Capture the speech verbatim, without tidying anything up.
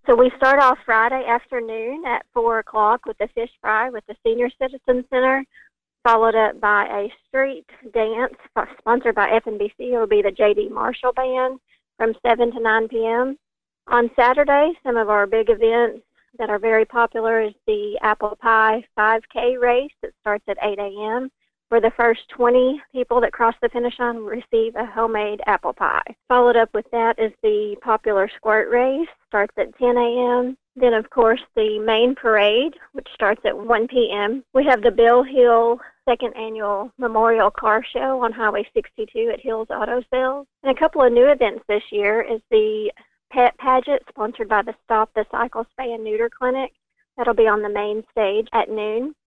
So we start off Friday afternoon at four o'clock with the fish fry with the Senior Citizen Center, followed up by a street dance sponsored by F N B C. It will be the J D Marshall Band from seven to nine p.m. On Saturday, some of our big events that are very popular is the Apple Pie five K race that starts at eight a.m., where the first twenty people that cross the finish line receive a homemade apple pie. Followed up with that is the popular squirt race, starts at ten a.m. Then, of course, the main parade, which starts at one p.m. We have the Bill Hill second annual Memorial Car Show on Highway sixty-two at Hills Auto Sales. And a couple of new events this year is the Pet Pageant, sponsored by the Stop the Cycle Spay and Neuter Clinic. That'll be on the main stage at noon.